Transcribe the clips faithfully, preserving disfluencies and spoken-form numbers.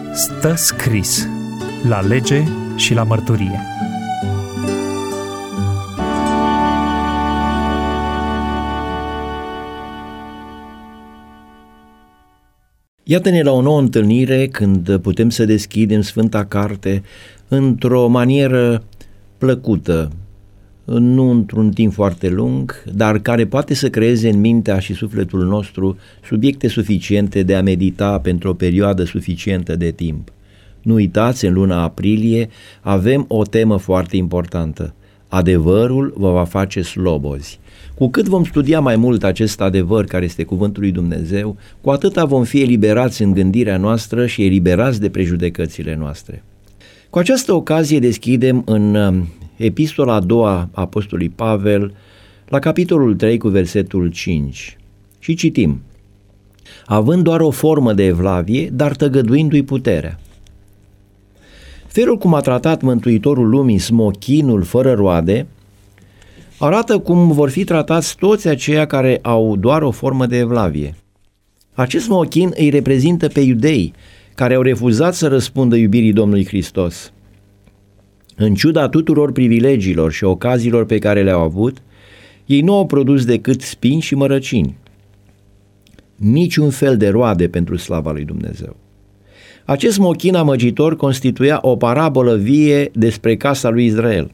Stă scris la lege și la mărturie. Iată-ne la o nouă întâlnire când putem să deschidem Sfânta Carte într-o manieră plăcută, nu într-un timp foarte lung, dar care poate să creeze în mintea și sufletul nostru subiecte suficiente de a medita pentru o perioadă suficientă de timp. Nu uitați, în luna aprilie avem o temă foarte importantă. Adevărul vă va face slobozi. Cu cât vom studia mai mult acest adevăr care este cuvântul lui Dumnezeu, cu atâta vom fi eliberați în gândirea noastră și eliberați de prejudecățile noastre. Cu această ocazie deschidem în epistola a doua a apostolului Pavel, la capitolul trei cu versetul cinci și citim: având doar o formă de evlavie, dar tăgăduindu-i puterea. Felul cum a tratat Mântuitorul lumii smochinul fără roade arată cum vor fi tratați toți aceia care au doar o formă de evlavie. Acest smochin îi reprezintă pe iudei care au refuzat să răspundă iubirii Domnului Hristos. În ciuda tuturor privilegiilor și ocaziilor pe care le-au avut, ei nu au produs decât spini și mărăcini. Niciun fel de roade pentru slava lui Dumnezeu. Acest smochin amăgitor constituia o parabolă vie despre casa lui Israel.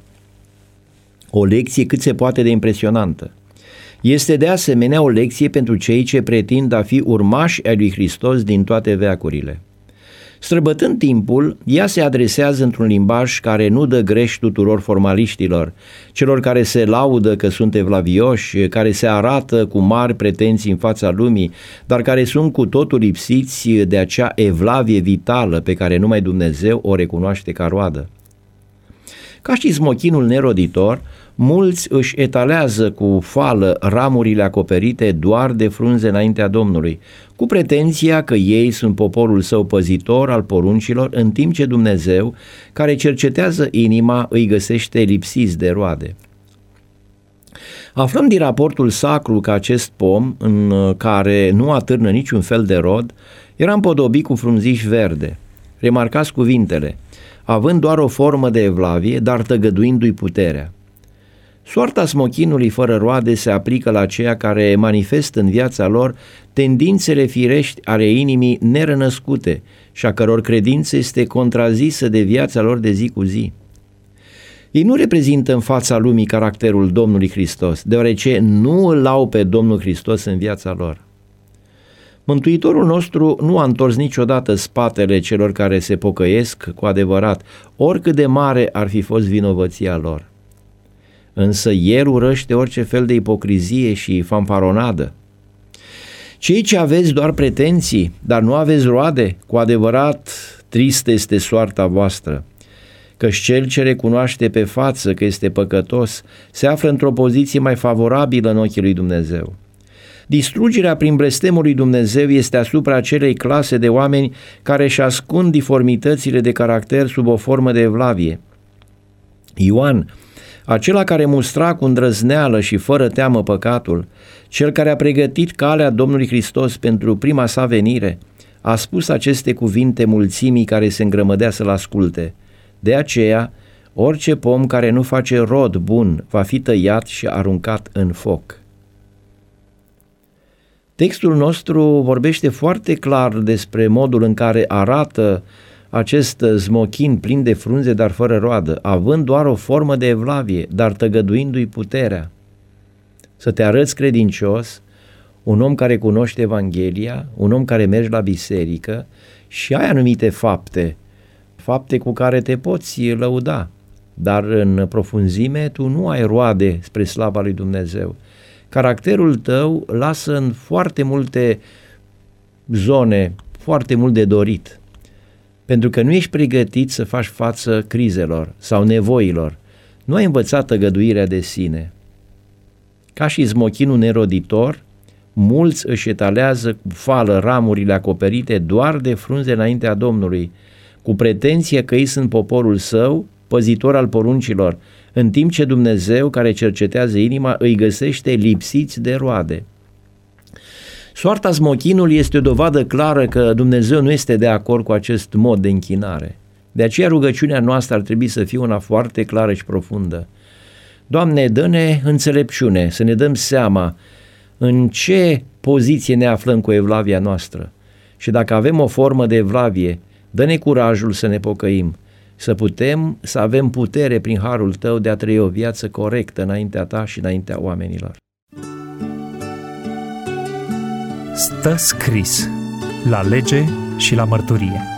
O lecție cât se poate de impresionantă. Este de asemenea o lecție pentru cei ce pretind a fi urmași ai lui Hristos din toate veacurile. Străbătând timpul, ea se adresează într-un limbaj care nu dă greș tuturor formaliștilor, celor care se laudă că sunt evlavioși, care se arată cu mari pretenții în fața lumii, dar care sunt cu totul lipsiți de acea evlavie vitală pe care numai Dumnezeu o recunoaște ca roadă. Ca și smochinul neroditor, mulți își etalează cu fală ramurile acoperite doar de frunze înaintea Domnului, cu pretenția că ei sunt poporul său păzitor al poruncilor, în timp ce Dumnezeu, care cercetează inima, îi găsește lipsiți de roade. Aflăm din raportul sacru că acest pom, în care nu atârnă niciun fel de rod, era împodobit cu frunziș verde. Remarcați cuvintele: având doar o formă de evlavie, dar tăgăduindu-i puterea. Soarta smochinului fără roade se aplică la aceia care manifestă în viața lor tendințele firești ale inimii nerănăscute și a căror credință este contrazisă de viața lor de zi cu zi. Ei nu reprezintă în fața lumii caracterul Domnului Hristos, deoarece nu îl au pe Domnul Hristos în viața lor. Mântuitorul nostru nu a întors niciodată spatele celor care se pocăiesc cu adevărat, oricât de mare ar fi fost vinovăția lor. Însă El urăște orice fel de ipocrizie și fanfaronadă. Cei ce aveți doar pretenții, dar nu aveți roade, cu adevărat tristă este soarta voastră, căci cel ce recunoaște pe față că este păcătos se află într-o poziție mai favorabilă în ochii lui Dumnezeu. Distrugerea prin blestemul lui Dumnezeu este asupra acelei clase de oameni care își ascund diformitățile de caracter sub o formă de evlavie. Ioan, acela care mustra cu îndrăzneală și fără teamă păcatul, cel care a pregătit calea Domnului Hristos pentru prima sa venire, a spus aceste cuvinte mulțimii care se îngrămădea să-l asculte: de aceea, orice pom care nu face rod bun va fi tăiat și aruncat în foc. Textul nostru vorbește foarte clar despre modul în care arată acest smochin plin de frunze, dar fără roadă, având doar o formă de evlavie, dar tăgăduindu-i puterea. Să te arăți credincios, un om care cunoște Evanghelia, un om care mergi la biserică și ai anumite fapte, fapte cu care te poți lăuda, dar în profunzime tu nu ai roade spre slava lui Dumnezeu. Caracterul tău lasă în foarte multe zone foarte mult de dorit, pentru că nu ești pregătit să faci față crizelor sau nevoilor. Nu ai învățat tăgăduirea de sine. Ca și smochinul neroditor, mulți își etalează cu fală ramurile acoperite doar de frunze înaintea Domnului, cu pretenția că ei sunt poporul său, păzitor al poruncilor, în timp ce Dumnezeu, care cercetează inima, îi găsește lipsiți de roade. Soarta smochinului este o dovadă clară că Dumnezeu nu este de acord cu acest mod de închinare. De aceea rugăciunea noastră ar trebui să fie una foarte clară și profundă. Doamne, dă-ne înțelepciune, să ne dăm seama în ce poziție ne aflăm cu evlavia noastră. Și dacă avem o formă de evlavie, dă-ne curajul să ne pocăim, să putem să avem putere prin harul Tău de a trăi o viață corectă înaintea Ta și înaintea oamenilor. Stă scris la lege și la mărturie.